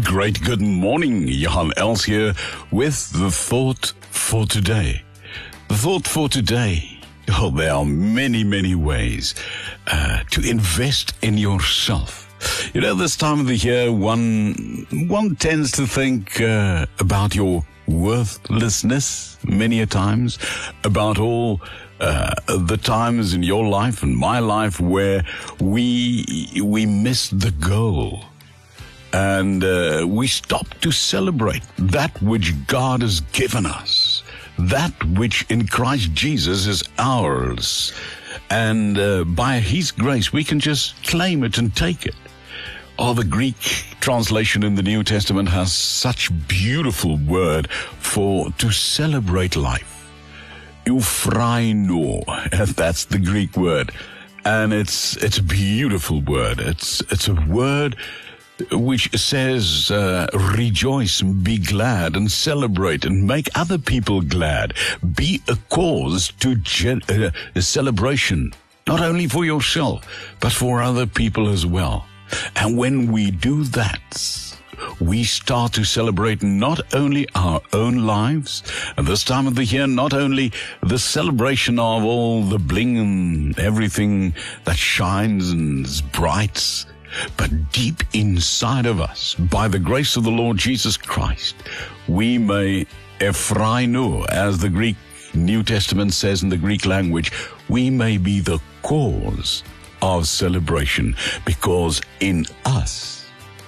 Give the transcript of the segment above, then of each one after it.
great good morning. Johan Els here with the thought for today. The thought for today. Oh, there are many ways to invest in yourself. You know, this time of the year, one tends to think about your worthlessness many a times, about all the times in your life and my life where we miss the goal. And we stop to celebrate that which God has given us, that which in Christ Jesus is ours. And by His grace, we can just claim it and take it. Oh, the Greek translation in the New Testament has such beautiful word for to celebrate life. Euphraino, that's the Greek word. And it's a beautiful word. It's a word which says, rejoice and be glad and celebrate and make other people glad. Be a cause to a celebration, not only for yourself, but for other people as well. And when we do that, we start to celebrate not only our own lives, and this time of the year, not only the celebration of all the bling and everything that shines and is bright, but deep inside of us, by the grace of the Lord Jesus Christ, we may ephraino, as the Greek New Testament says in the Greek language, we may be the cause of celebration, because in us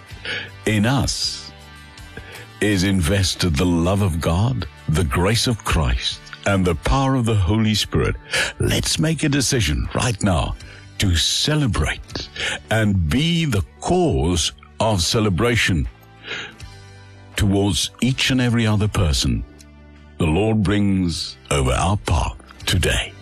is invested the love of God, the grace of Christ, and the power of the Holy Spirit. Let's make a decision right now to celebrate and be the cause of celebration towards each and every other person the Lord brings over our path today.